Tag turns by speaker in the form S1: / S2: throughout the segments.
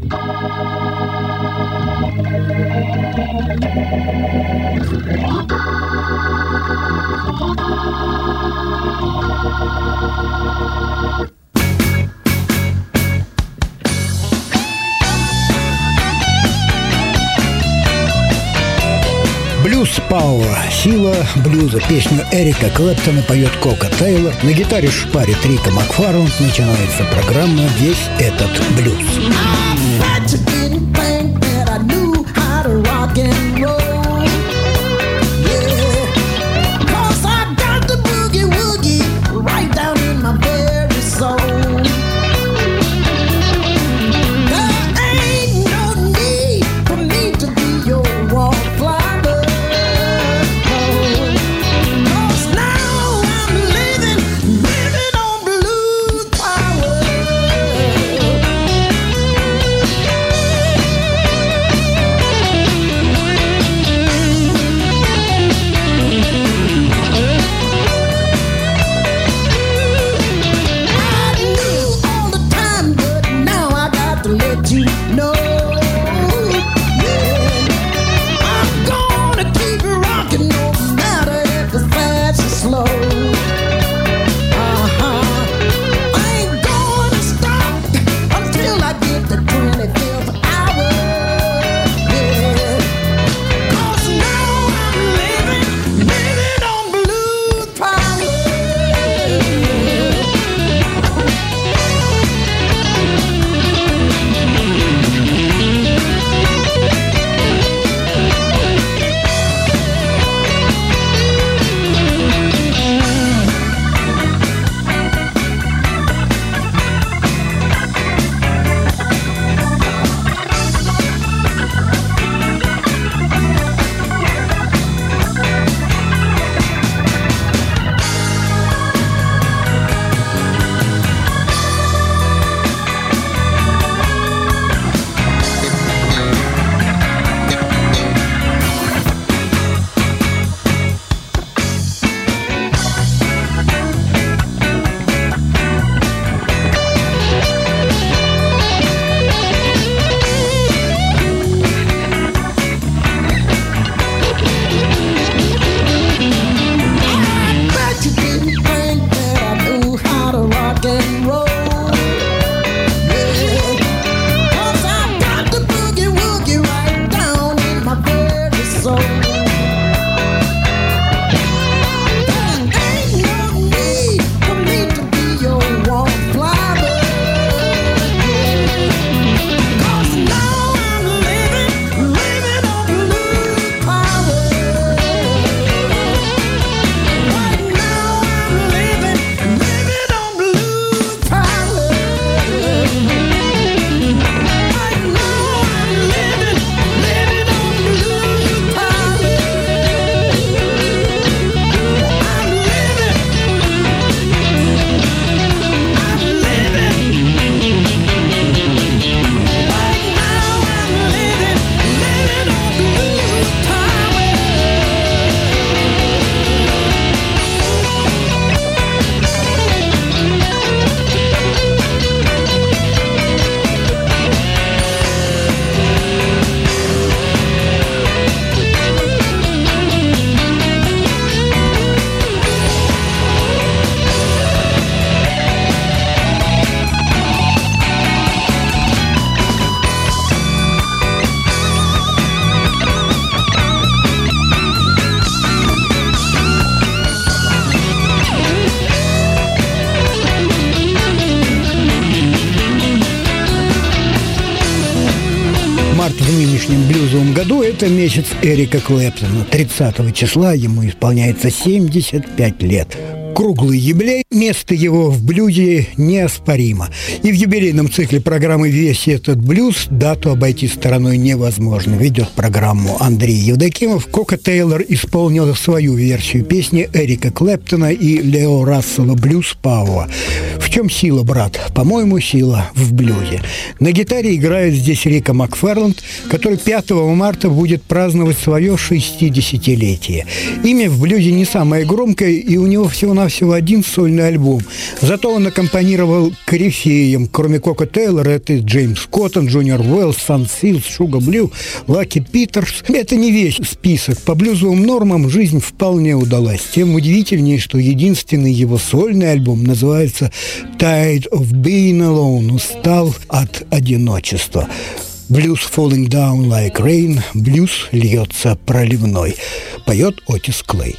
S1: Блюз Пауэр, сила блюза. Песню Эрика Клэптона поет Кока Тейлор. На гитаре шпарит Рика Макфарланд. Начинается программа «Весь этот блюз». В нынешнем блюзовом году это месяц Эрика Клэптона. 30 числа ему исполняется 75 лет. Круглый юбилей, место его в блюзе неоспоримо. И в юбилейном цикле программы «Весь этот блюз» дату обойти стороной невозможно. Ведет программу Андрей Евдокимов. Кока Тейлор исполнила свою версию песни Эрика Клэптона и Лео Рассела «Блюз Пауэр». В чем сила, брат? По-моему, сила в блюзе. На гитаре играет здесь Рика Макфарланд, который 5 марта будет праздновать свое 60-летие. Имя в блюзе не самое громкое, и у него всего-навсего всего один сольный альбом. Зато он аккомпанировал корифеям. Кроме Коко Тейлора, это Джеймс Коттон, Джуниор Уэллс, Сан Силс, Шуга Блю, Лаки Питерс. Это не весь список. По блюзовым нормам жизнь вполне удалась. Тем удивительнее, что единственный его сольный альбом называется «Tired of Being Alone» – «Устал от одиночества». «Blues falling down like rain», блюз льется проливной, поет Отис Клей.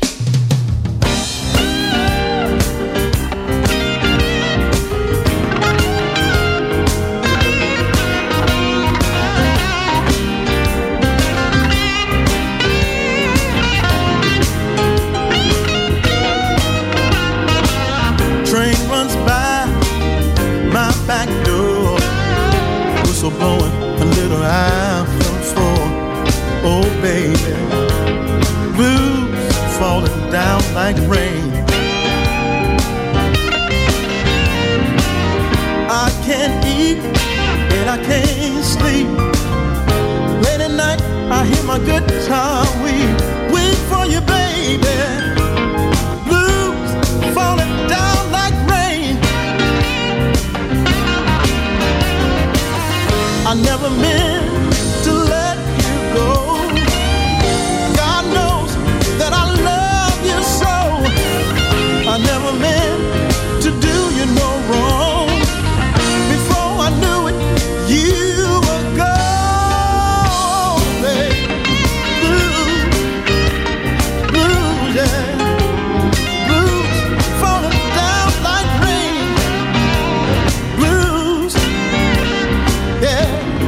S2: Train runs by my back door, whistle blowing a little anthem for, oh baby, blues falling down like rain. I can't eat and I can't sleep. Late at night I hear my guitar weep. Wait for you, baby. Blues falling down like rain. I never meant to let you go. God knows that I love you so. I never meant to do you no wrong. Before I knew it, you were gone, babe. Blues, blues, yeah. Blues falling down like rain. Blues, yeah.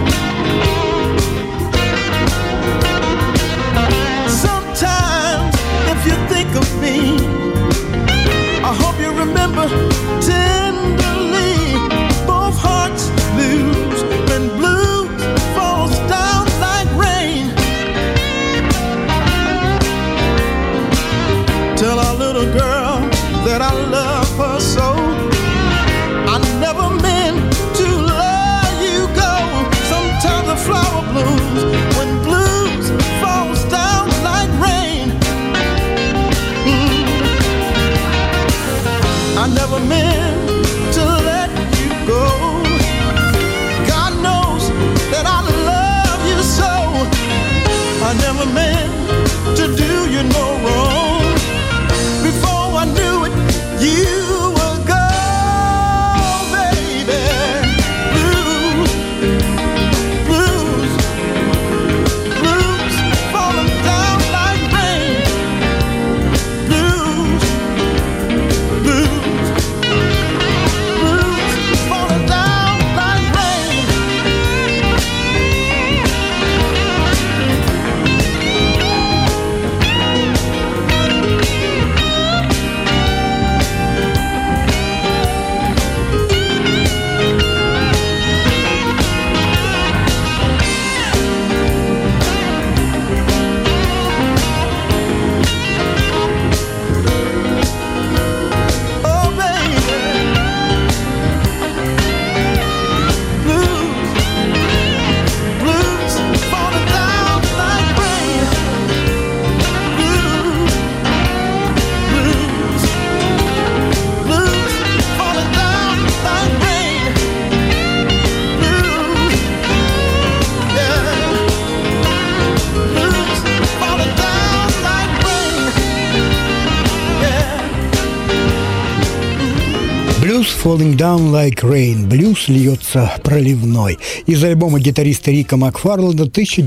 S2: Sometimes if you think of me, I hope you remember tenderly. Both hearts lose when blues falls down like rain. Tell our little girl that I love her so. I never meant to let you go. Sometimes the flower blooms when blues falls down like rain. I never meant to let you go. God knows that I love you so. I never meant to do you no wrong. Before I knew it, you were gone, baby. Blues, blues, blues falling down like rain. Blues, blues, blues falling down like rain. Oh baby, blues, blues falling down like rain. Blues, blues, blues falling down like rain. Blues, yeah. Blues falling down like rain. Yeah.
S1: «Blues falling down like rain», блюз льется проливной, из альбома гитариста Рика Макфарланда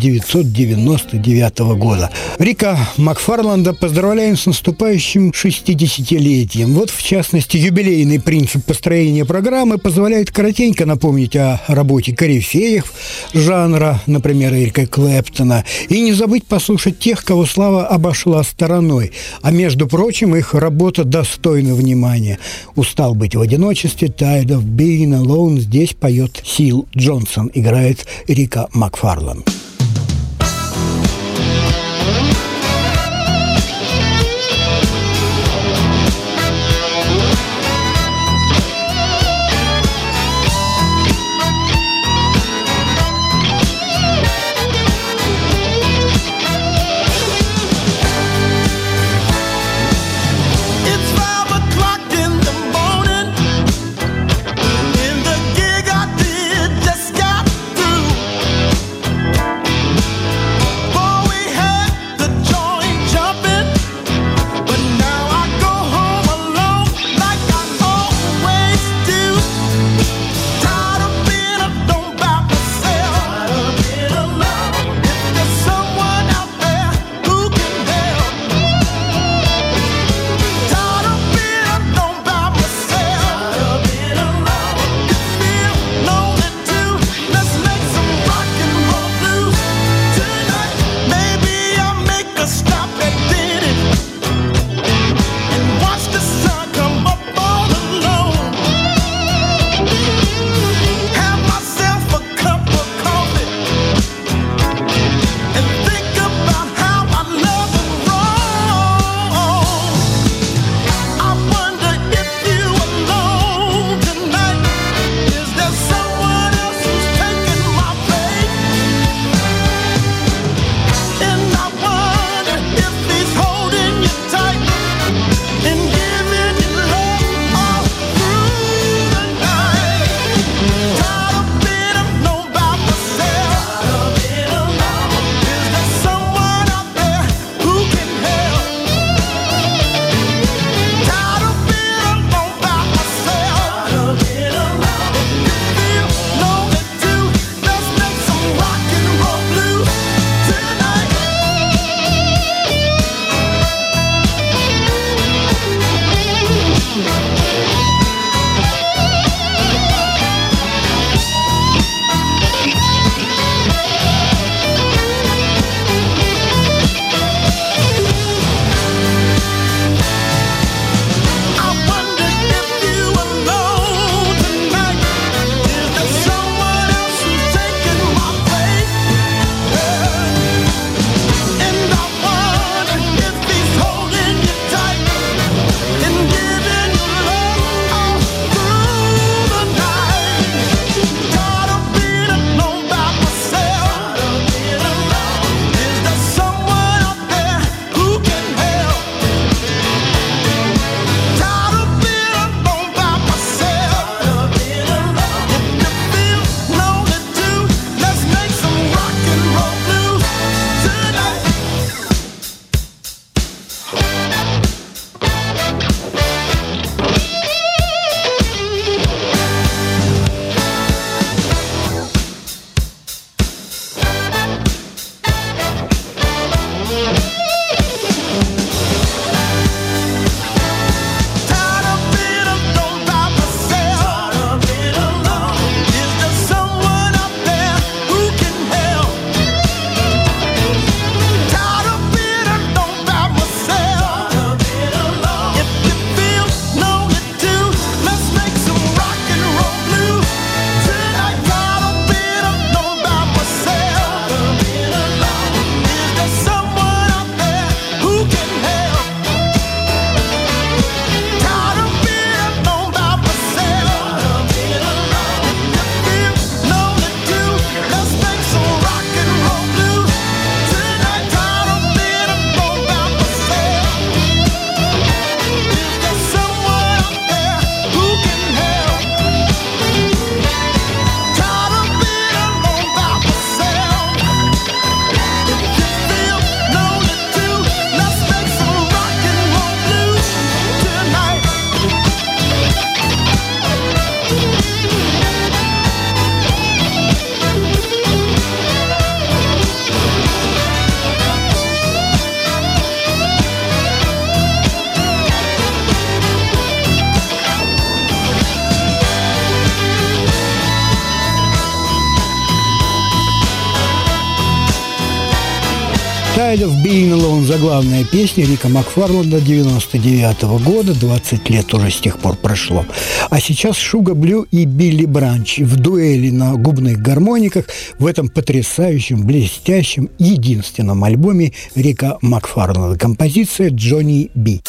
S1: 1999 года. Рика Макфарланда поздравляем с наступающим 60-летием. Вот, в частности, юбилейный принцип построения программы позволяет коротенько напомнить о работе корифеев жанра, например, Эрика Клэптона, и не забыть послушать тех, кого слава обошла стороной. А между прочим, их работа достойна внимания. «Устал быть в одиночестве», «Tired of Being Alone», здесь поет Сил Джонсон, играет Рика Макфарланд.
S2: It's 5 o'clock
S1: Tired of Being Alone, заглавная песня Рика Макфарланда 99 года, 20 лет уже с тех пор прошло. А сейчас Шуга Блю и Билли Бранч в дуэли на губных гармониках в этом потрясающем, блестящем, единственном альбоме Рика Макфарланда. Композиция «Джонни Би».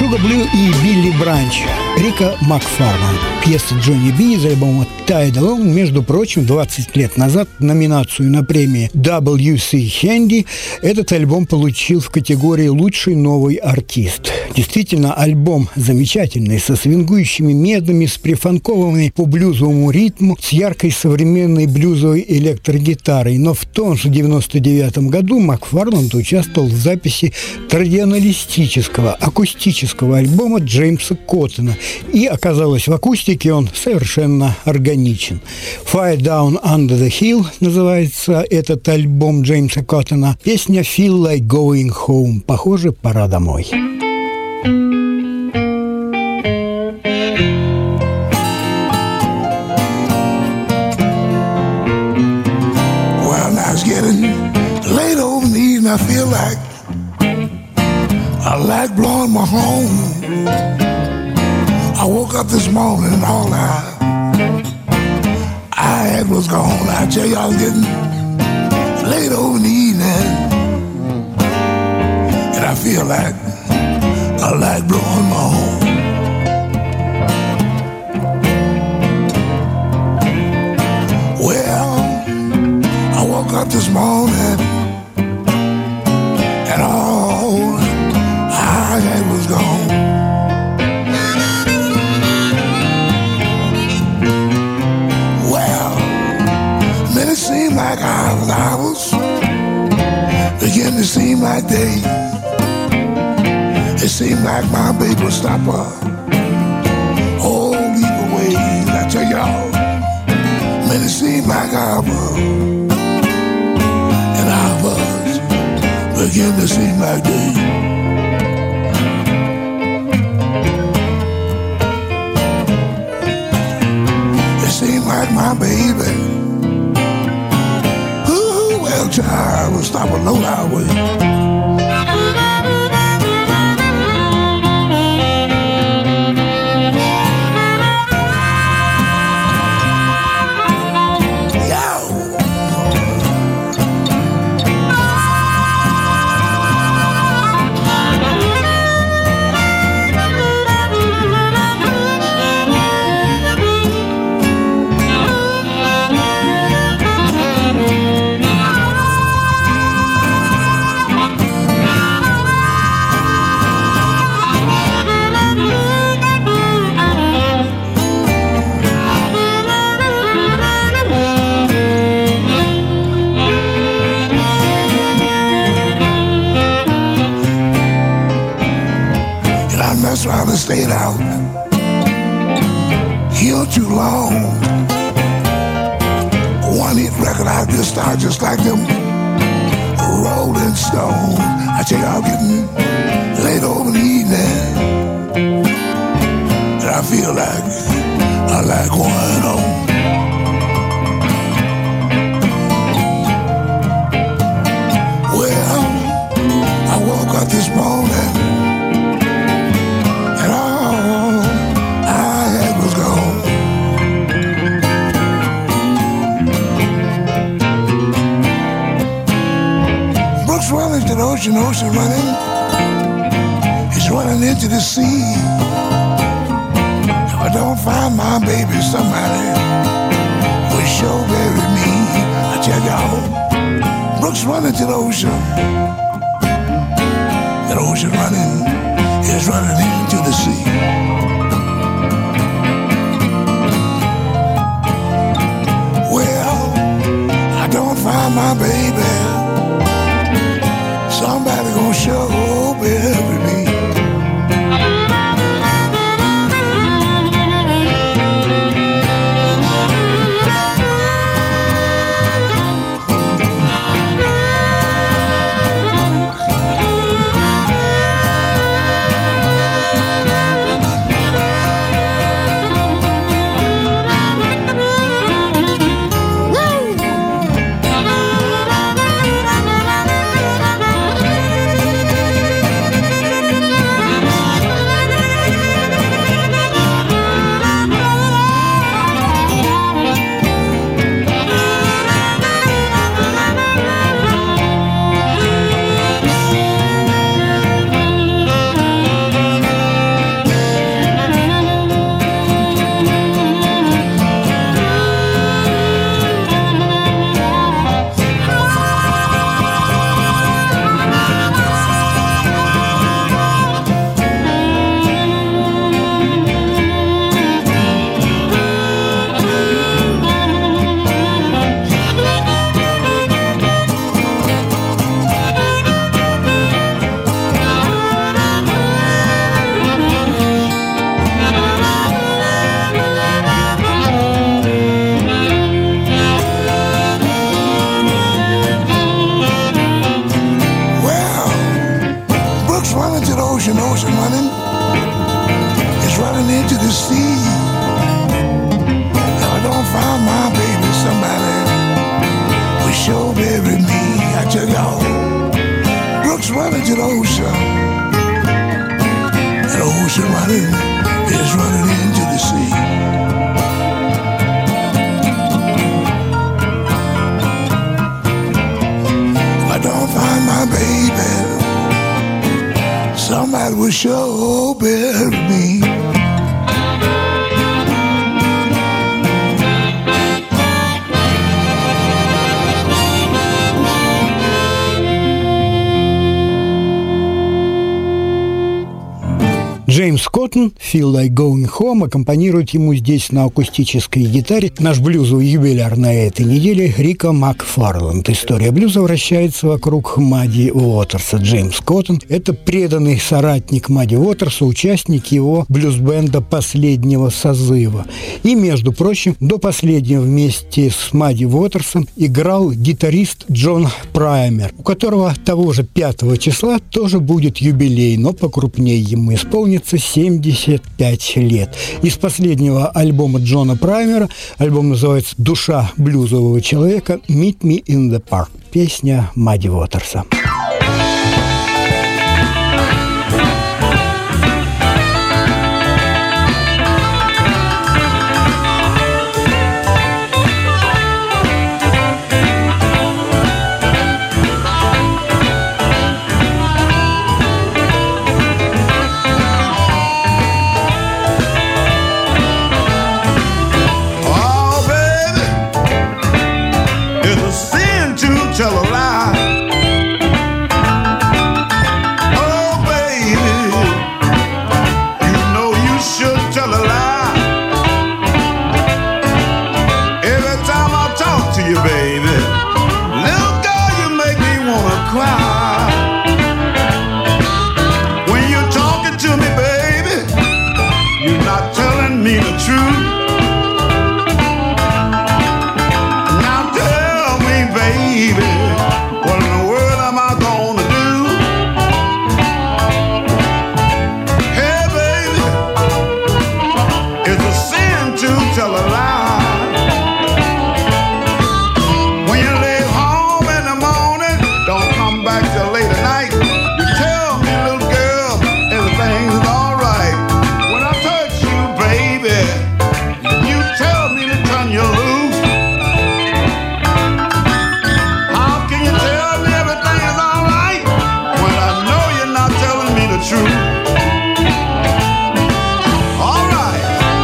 S1: Хьюго Блю и Билли Бранч, Рика Макфарлан. Пьеса Джонни Би из альбома Tidal. Между прочим, 20 лет назад номинацию на премии W.C. Handy этот альбом получил в категории «Лучший новый артист». Действительно, альбом замечательный, со свингующими медами, с прифанкованной по блюзовому ритму, с яркой современной блюзовой электрогитарой. Но в том же 99 году Макфарланд участвовал в записи традиционалистического, акустического альбома Джеймса Коттона. И оказалось, в акустике он совершенно органичен. «Fire Down Under the Hill» называется этот альбом Джеймса Коттона. Песня «Feel Like Going Home». Похоже, пора домой.
S3: I feel like blowing my horn. I woke up this morning and all I had was gone. I tell you, I was getting late over in the evening, and I feel like blowing my horn. Well, I woke up this morning and all I had was gone. Well, then it seemed like hours began to seem like days. It seemed like my baby would stop a whole heap of ways. I tell y'all, man, it seemed like hours and hours begin to seem like days. It seemed like my baby, ooh, well, child, would stop a low highway. Trying to stay out here too long. One hit record out this star just like them Rolling Stones. I tell you, I'm getting late over in the evening, and I feel like going home. Well, I woke up this morning and all I had was gone. Brooks running to the ocean, ocean running. He's running into the sea. If I don't find my baby, somebody will sure bury me. I tell y'all, Brooks running to the ocean. That ocean running is running into the sea. Well, I don't find my baby, somebody gonna sure bury me. ocean running, it's running into the sea. If I don't find my baby, somebody will sure bury me. I tell y'all, brooks running to the ocean, and the ocean running is running into the sea. If I don't find my baby, somebody will sure bury me.
S1: Джеймс Коттон, «Feel Like Going Home», аккомпанирует ему здесь на акустической гитаре наш блюзовый юбиляр на этой неделе Рика Макфарланд. История блюза вращается вокруг Мадди Уотерса. Джеймс Коттон – это преданный соратник Мадди Уотерса, участник его блюз-бенда последнего созыва. И, между прочим, до последнего вместе с Мадди Уотерсом играл гитарист Джон Праймер, у которого того же 5 числа тоже будет юбилей, но покрупнее ему исполнится 75 лет. Из последнего альбома Джона Праймера, альбом называется «Душа блюзового человека», «Meet Me in the Park», песня Мадди Уотерса.
S2: Tell a lie. Oh, baby, you know you should tell a lie. Every time I talk to you, baby, little girl, you make me wanna cry. When you're talking to me, baby, you're not telling me the truth. Now tell me, baby, what in the world am I gonna do? Hey, baby, it's a sin to tell a lie. When you leave home in the morning, don't come back till late at night. You tell me, little girl, everything's alright. When I touch you, baby, you tell me to turn you loose. True. All right.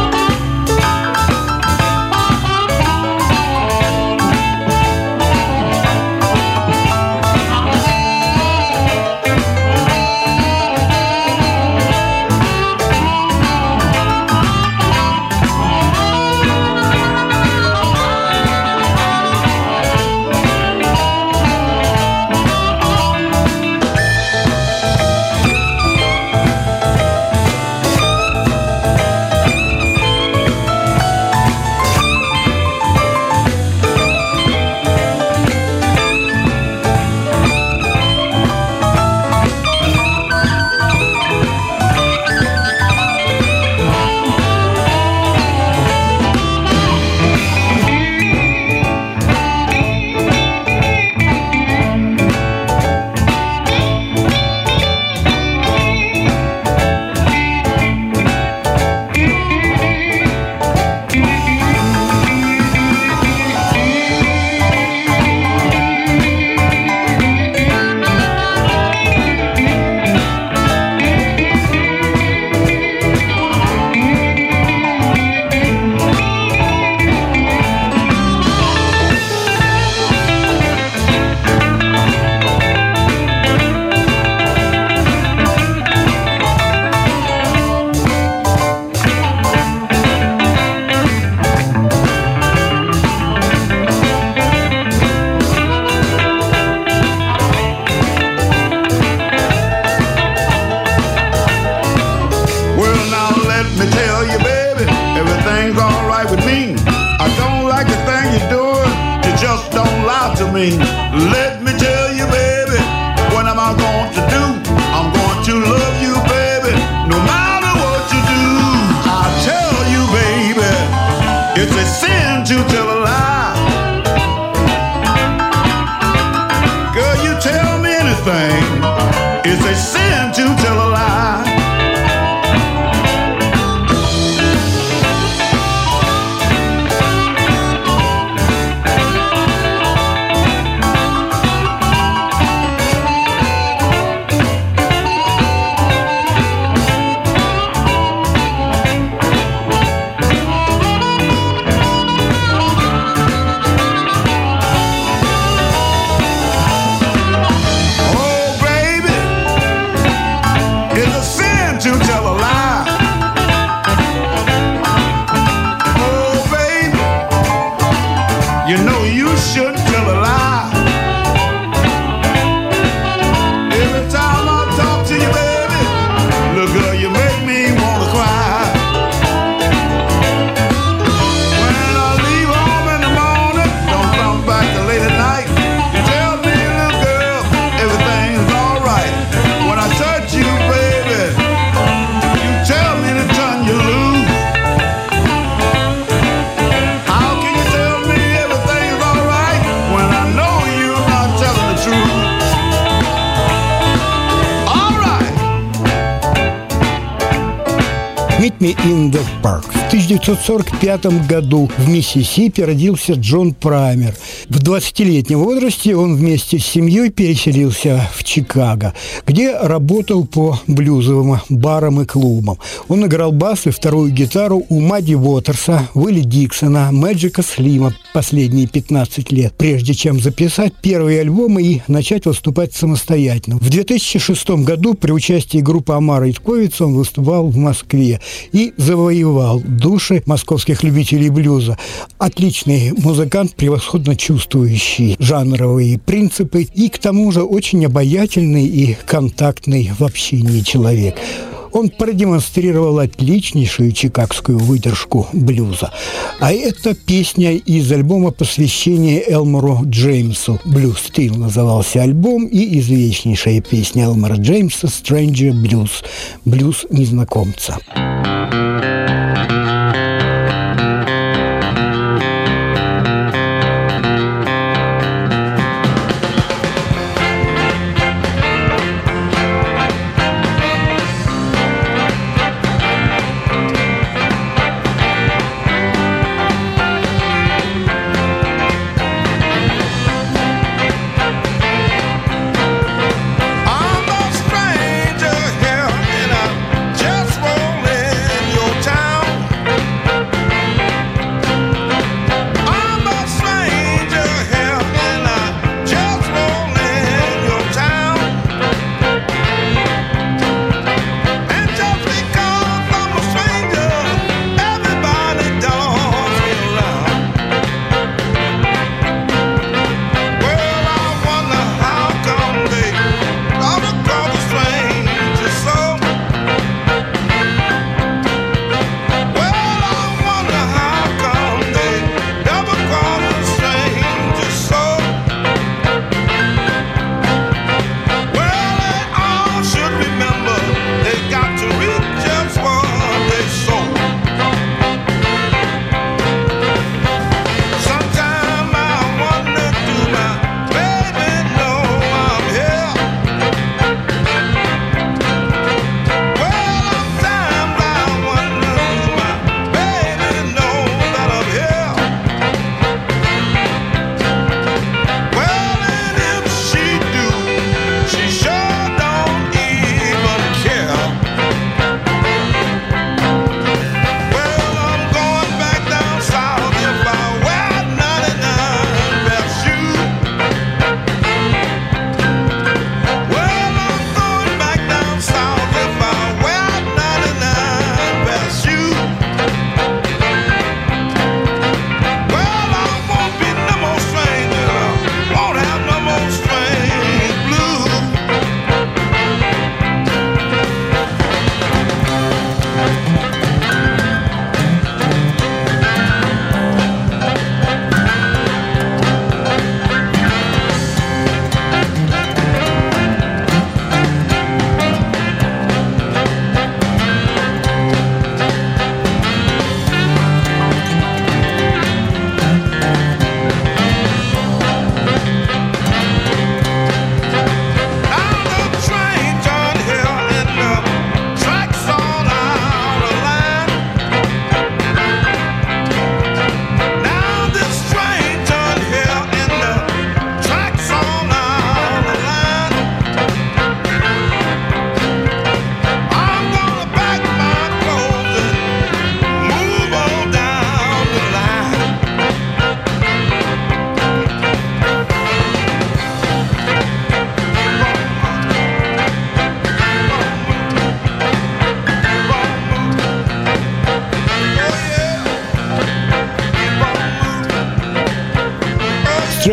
S2: me. Let me tell you, baby, what am I going to do? I'm going to love you, baby, to tell a lie. Girl, you tell me anything, it's a sin to tell a lie.
S1: «Meet me in the Park». В 1945 году в Миссисипи родился Джон Праймер. В 20-летнем возрасте он вместе с семьей переселился в Чикаго, где работал по блюзовым барам и клубам. Он играл бас и вторую гитару у Мадди Уотерса, Уилли Диксона, Мэджика Слима последние 15 лет, прежде чем записать первый альбом и начать выступать самостоятельно. В 2006 году при участии группы Амара Итковица он выступал в Москве и завоевал души московских любителей блюза. Отличный музыкант, превосходно чувствующий жанровые принципы и к тому же очень обаятельный и контактный в общении человек. Он продемонстрировал отличнейшую чикагскую выдержку блюза. А это песня из альбома посвящения Элмору Джеймсу. «Блюз Стил» назывался альбом, и известнейшая песня Элмора Джеймса «Stranger Blues» – «Блюз незнакомца».
S2: I'm a stranger here, and I just won't let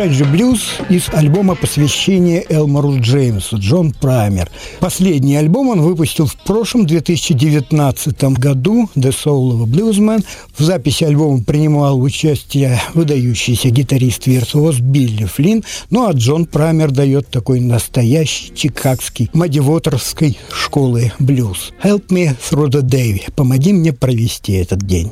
S1: продолжать же блюз из альбома посвящения Элмору Джеймсу, Джон Праймер. Последний альбом он выпустил в прошлом 2019 году, The Soul of a Bluesman. В записи альбома принимал участие выдающийся гитарист-виртуоз Билли Флинн. Ну а Джон Праймер дает такой настоящий чикагский мадди-вотерской школы блюз. Help me through the day. Помоги мне провести этот день.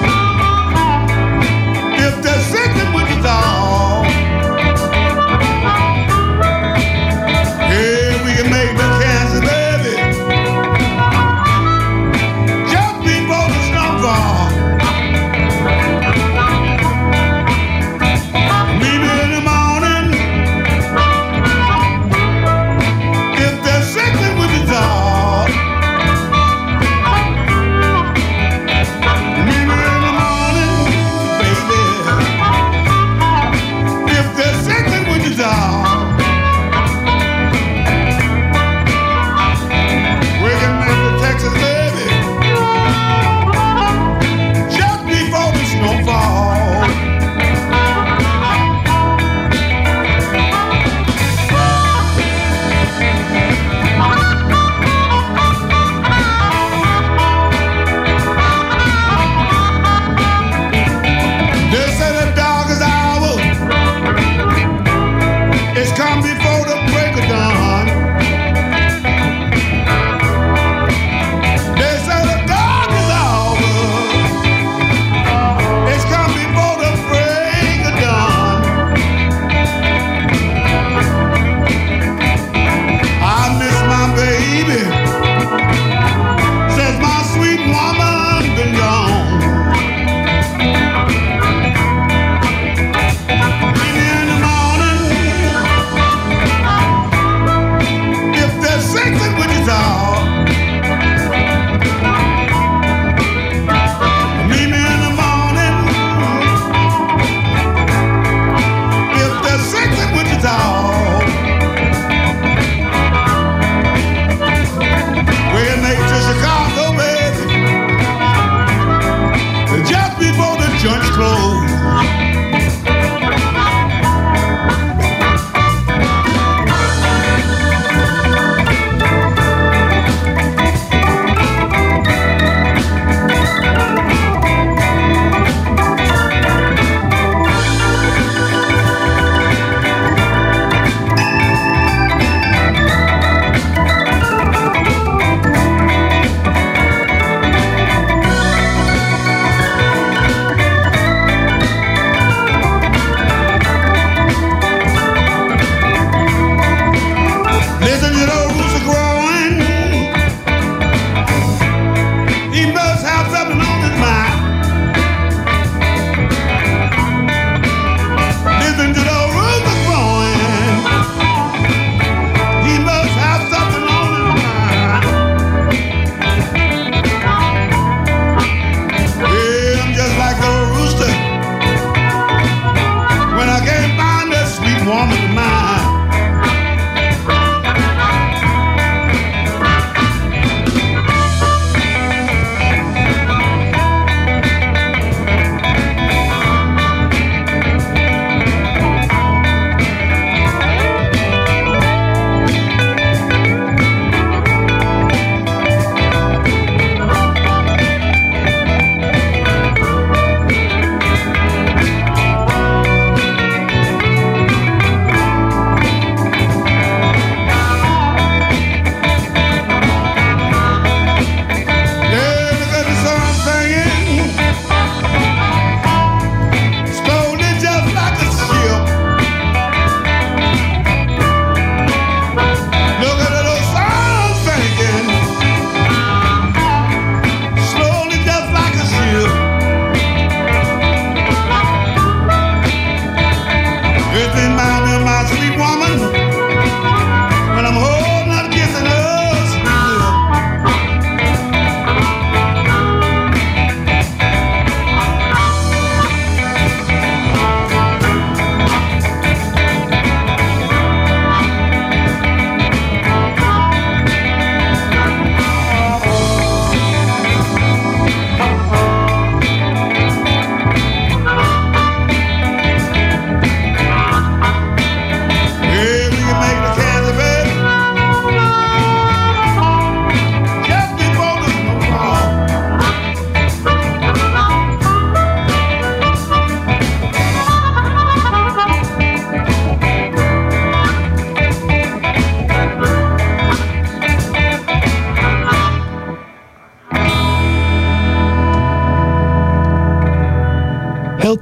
S2: If they're sick with the dog,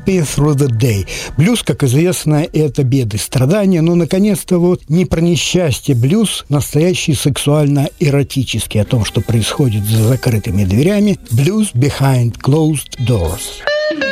S1: Happy Through the Day. Блюз, как известно, это беды, страдания, но, наконец-то, вот не про несчастье. Блюз настоящий сексуально-эротический, о том, что происходит за закрытыми дверями. Blues Behind Closed Doors.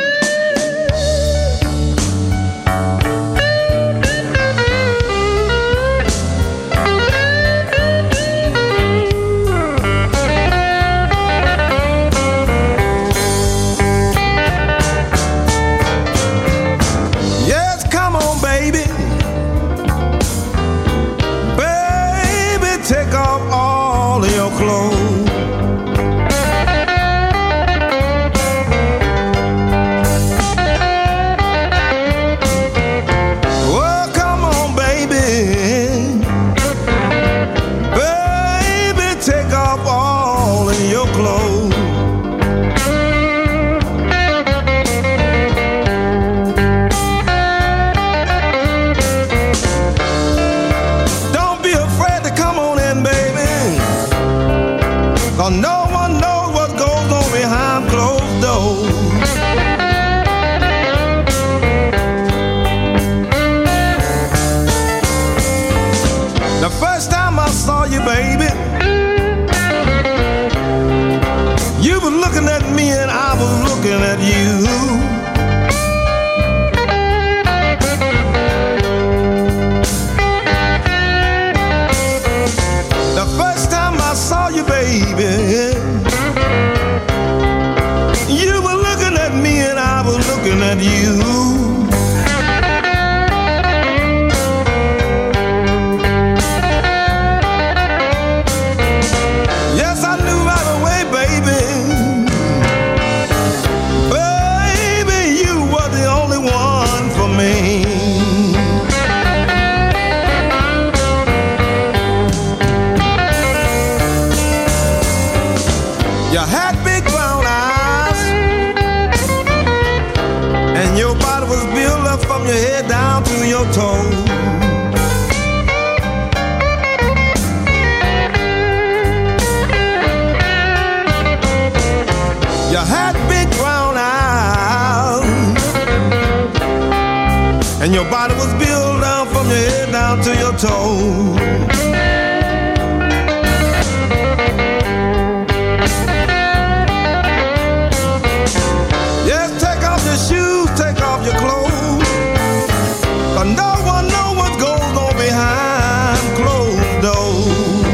S2: And your body was built down from your head down to your toes. Yes, take off your shoes, take off your clothes, 'cause no one knows what goes on behind closed doors.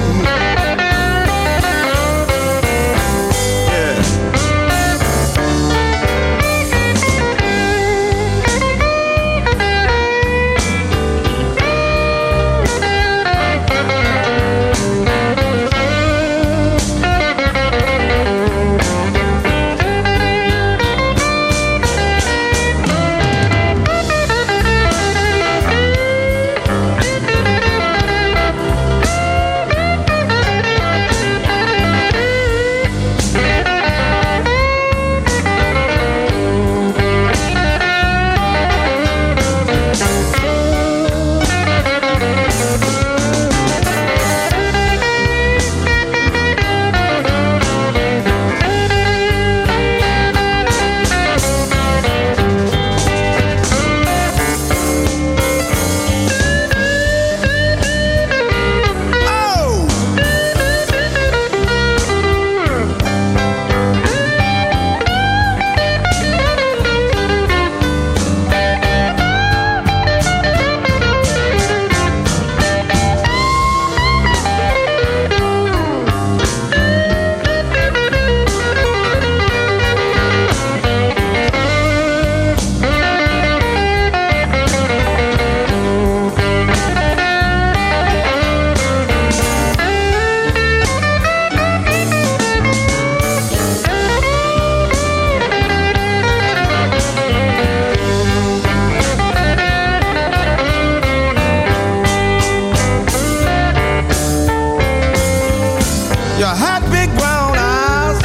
S2: You had big brown eyes,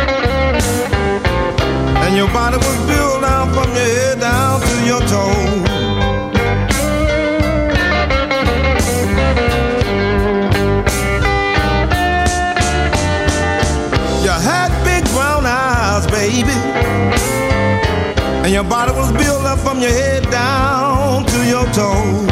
S2: and your body was built down from your head down to your toes. You had big brown eyes, baby, and your body was built love from your head down to your toes.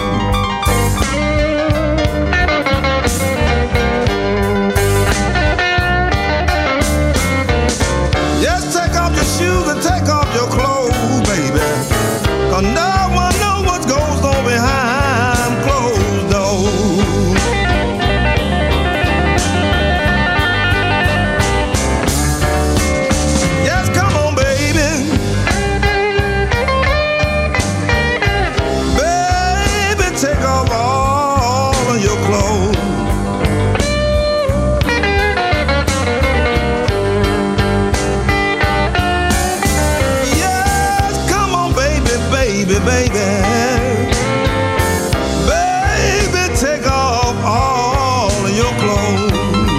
S2: Just take off your shoes and take off your clothes, baby. 'Cause no one knows what goes on behind closed doors. Yes, come on, baby. Baby, take off all of your clothes. Baby, baby, take off all of your clothes.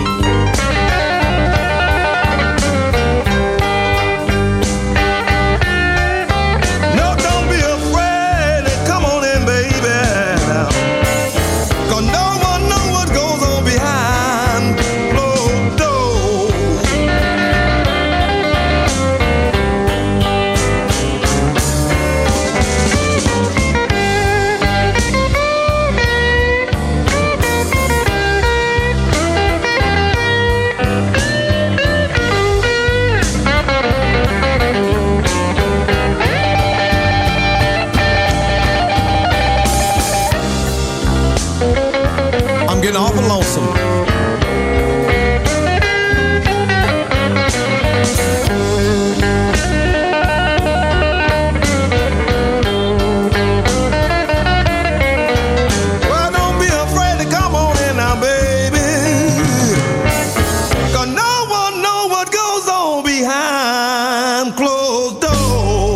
S2: No, don't be afraid. Come on in, baby. 'Cause no one knows what goes on behind closed doors. I'm getting awful lonesome. Well, don't be afraid to come on in now, baby. 'Cause no one knows what goes on behind closed doors.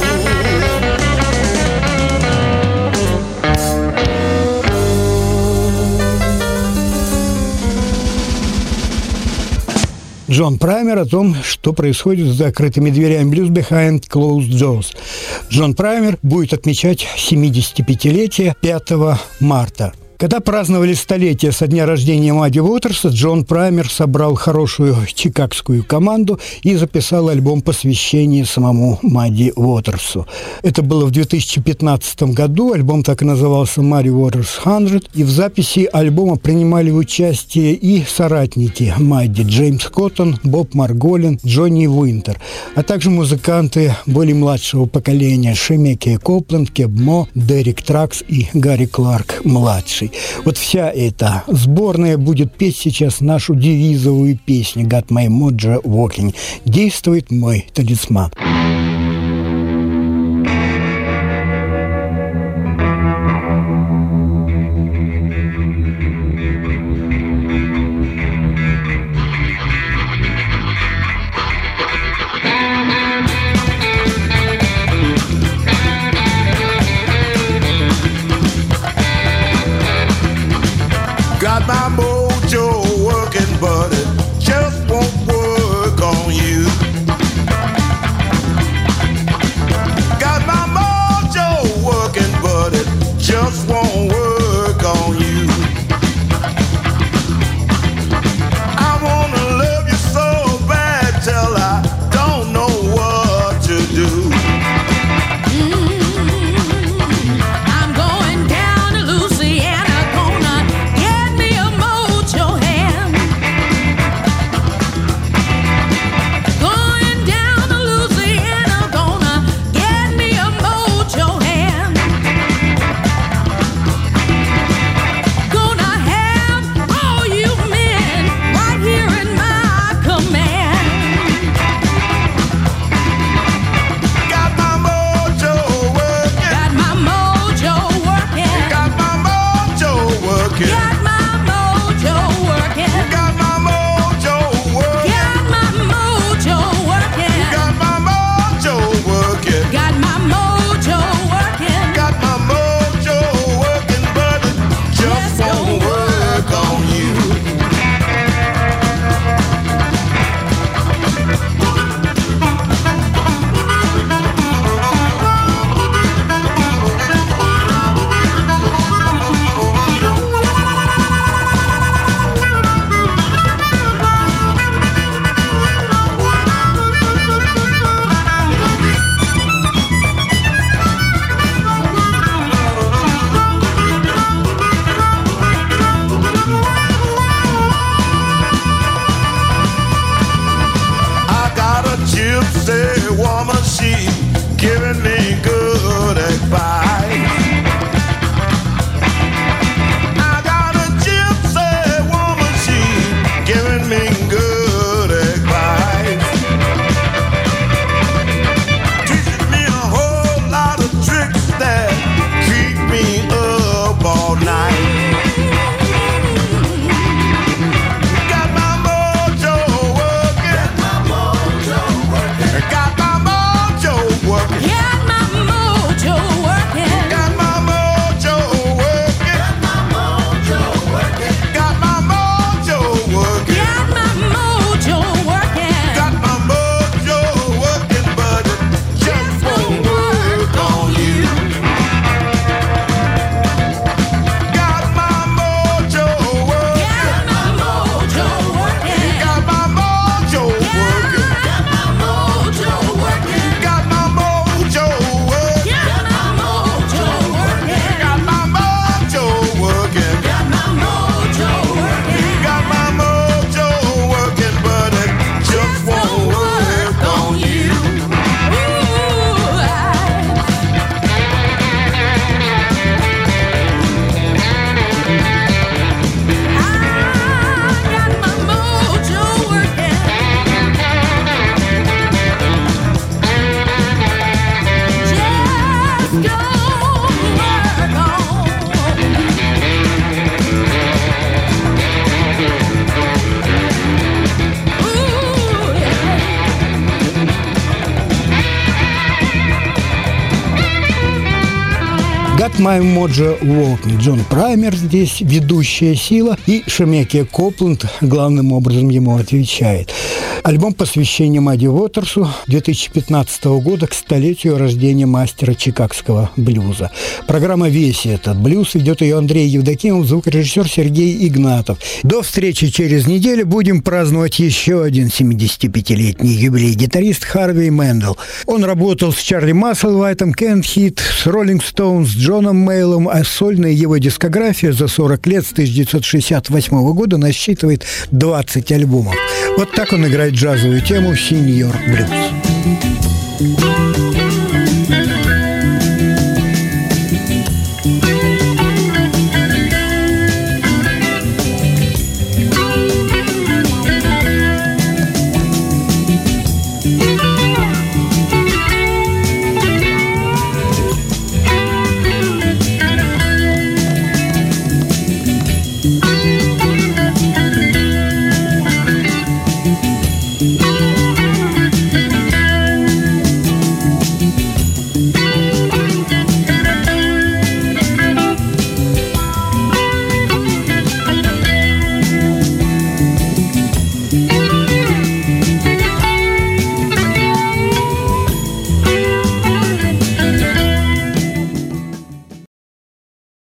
S1: Джон Праймер о том, что происходит с закрытыми дверями. Blues Behind Closed Doors. Джон Праймер будет отмечать 75-летие 5 марта. Когда праздновали столетие со дня рождения Мадди Уотерса, Джон Праймер собрал хорошую чикагскую команду и записал альбом посвящения самому Мадди Уотерсу. Это было в 2015 году, альбом так и назывался «Muddy Waters 100», и в записи альбома принимали участие и соратники Мадди: Джеймс Коттон, Боб Марголин, Джонни Уинтер, а также музыканты более младшего поколения: Шемеки Копленд, Кеб Мо, Дерек Тракс и Гарри Кларк-младший. Вот вся эта сборная будет петь сейчас нашу девизовую песню «Got My Mojo Walking». Действует мой талисман.
S2: Got my mojo working, but it just won't work on you. Got my mojo working, but it just won't work on you. I wanna love you so bad till I don't know what to do.
S4: I'm going down to Louisiana, gonna get me a mojo hand. Going down to Louisiana, gonna get me a mojo hand.
S1: «Got My Mojo Walking». Джон Праймер здесь ведущая сила, и Шемекия Копланд главным образом ему отвечает. Альбом посвящения Мадди Уотерсу 2015 года к столетию рождения мастера чикагского блюза. Программа «Весь этот блюз» ведет ее Андрей Евдокимов, звукорежиссер Сергей Игнатов. До встречи через неделю. Будем праздновать еще один 75-летний юбилей. Гитарист Харви Мэндел. Он работал с Чарли Масселвайтом, Кент Хит, с Роллинг Стоунс, с Джоном Мейлом, а сольная его дискография за 40 лет с 1968 года насчитывает 20 альбомов. Вот так он играет джазовую тему «Сеньор Блюз».